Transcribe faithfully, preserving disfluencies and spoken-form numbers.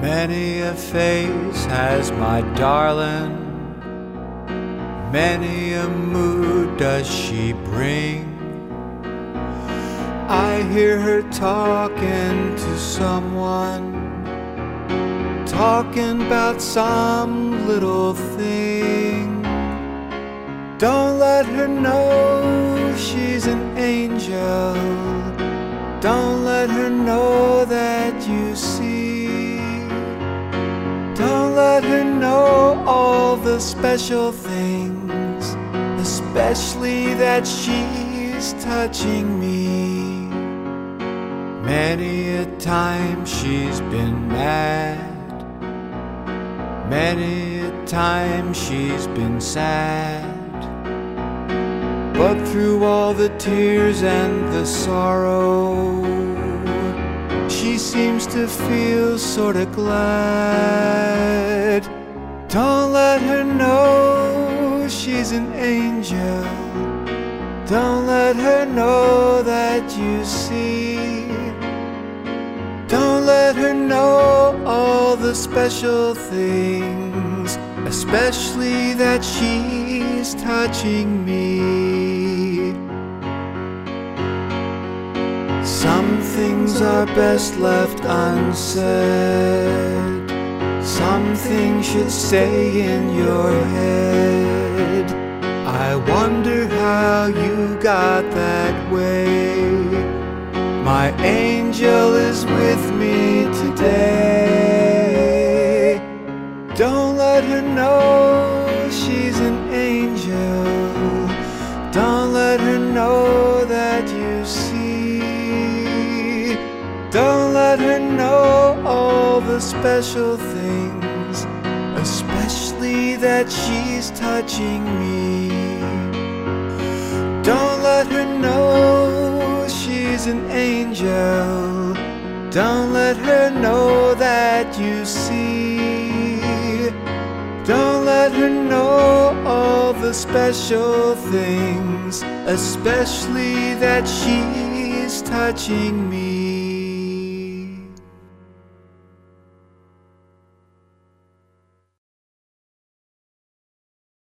Many a face has my darling, many a mood does she bring. I hear her talking to someone, talking about some little thing. Don't let her know she's an angel. Don't let her know that you see. Don't let her know all the special things, especially that she's touching me. Many a time she's been mad, many a time she's been sad, but through all the tears and the sorrow, she seems to feel sorta glad. Don't let her know she's an angel. Don't let her know that you see. Don't let her know all the special things, especially that she's touching me. Some things are best left unsaid. Some things should stay in your head. I wonder how you got that way. My angel is with me today. Don't let her know she's an angel. Don't let her know that you see. Don't let her know all the special things, especially that she's touching me. Don't let her know she's an angel. Don't let her know that you see. Don't let her know all the special things, especially that she's touching me.